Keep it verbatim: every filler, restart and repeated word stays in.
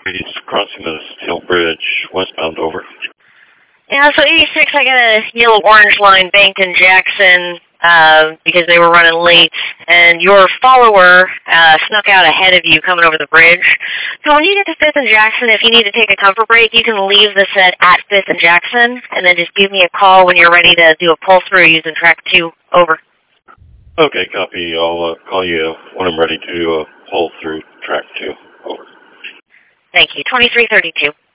eighty-six, crossing the Steel Bridge, westbound, over. Yeah, so eighty-six, I got a yellow-orange line banked in Jackson uh, because they were running late, and your follower uh, snuck out ahead of you coming over the bridge. So when you get to fifth and Jackson, if you need to take a comfort break, you can leave the set at fifth and Jackson, and then just give me a call when you're ready to do a pull-through using track two. Over. Okay, copy. I'll uh, call you when I'm ready to uh, pull through track two. Over. Thank you. twenty-three thirty-two.